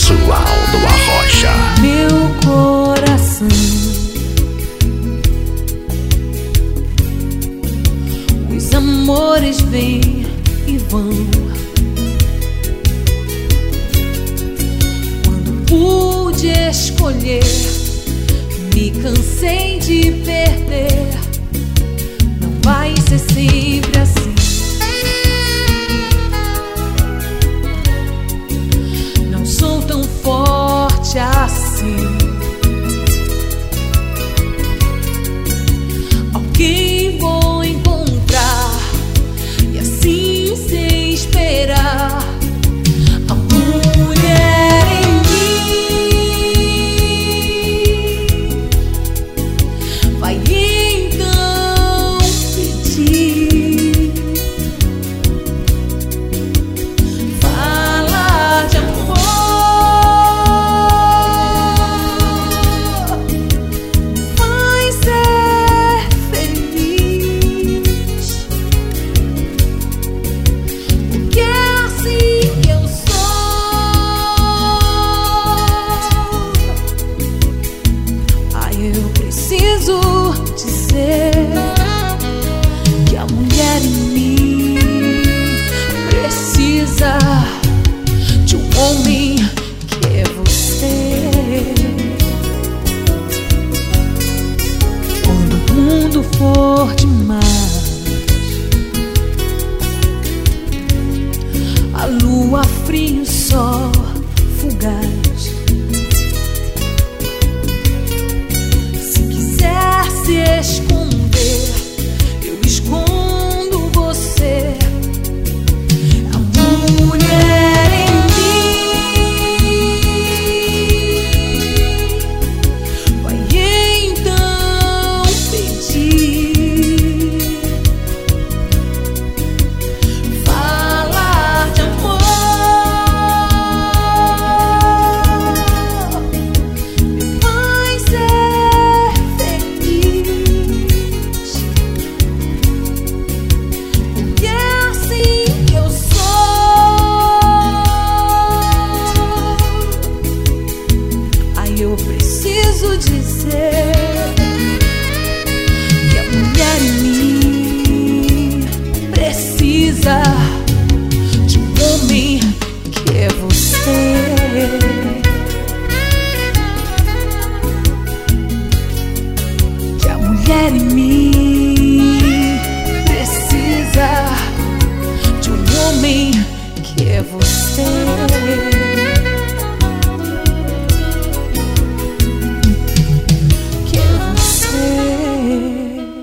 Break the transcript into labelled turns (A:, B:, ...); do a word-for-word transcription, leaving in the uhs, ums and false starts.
A: Josualdo Arrocha.
B: Meu coração, os amores vêm e vão. Quando pude escolher, me cansei de perder. Não vai ser sempre assim. Não sou tão forte assim. Alguém vou encontrar e assim sem esperar. A mulher em mim vai então pedir, falar de amor, vai ser feliz, porque é assim que eu sou. Ai, eu preciso dizer que a mulher em mim precisa de um homem que é você. Quando o mundo for demais, a lua fria e o sol fugaz, se quiser se esconder, eu escondo você. A mulher em mim vai então pedir, falar de amor, vai ser feliz, porque é assim que eu sou. Aí eu preciso dizer que a mulher em mim precisa de um homem que é você. Que a mulher em mim precisa de um homem que é você.